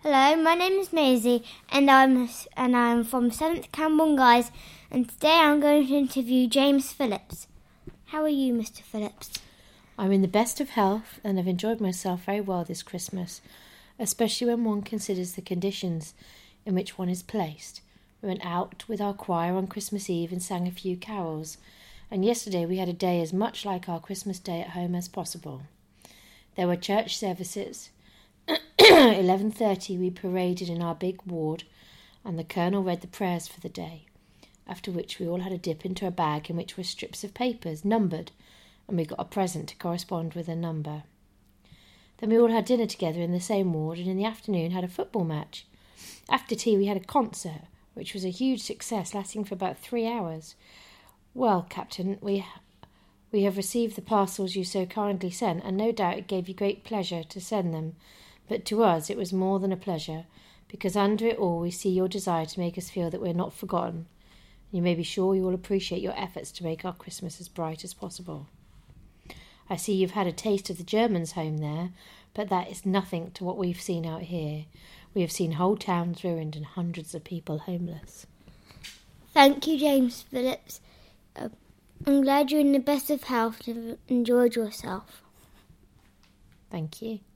Hello, my name is Maisie, and I'm from 7th Camborne Guys, and today I'm going to interview James Phillips. How are you, Mr. Phillips? I'm in the best of health and have enjoyed myself very well this Christmas, especially when one considers the conditions in which one is placed. We went out with our choir on Christmas Eve and sang a few carols, and yesterday we had a day as much like our Christmas day at home as possible. There were church services. 11:30 we paraded in our big ward, and the Colonel read the prayers for the day, after which we all had a dip into a bag in which were strips of papers numbered, and we got a present to correspond with a number. Then we all had dinner together in the same ward, and in the afternoon had a football match. After tea we had a concert, which was a huge success, lasting for about 3 hours. Well, Captain, we have received the parcels you so kindly sent, and no doubt it gave you great pleasure to send them. But to us it was more than a pleasure, because under it all we see your desire to make us feel that we are not forgotten. You may be sure you will appreciate your efforts to make our Christmas as bright as possible. I see you've had a taste of the Germans' home there, but that is nothing to what we've seen out here. We have seen whole towns ruined and hundreds of people homeless. Thank you, James Phillips. I'm glad you're in the best of health and have enjoyed yourself. Thank you.